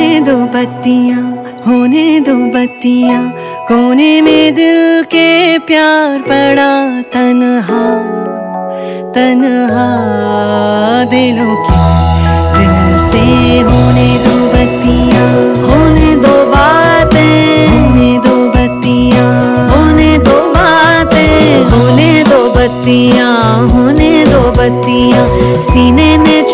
दो बत्तियां, होने दो बत्तियां, कोने में दिल के प्यार पड़ा तन्हा तन्हा दिलों की। दिल से होने दो बत्तियां, होने दो बातें, होने दो बत्तियां, होने दो बातें, होने दो बत्तियां, होने दो बत्तियां, सीने में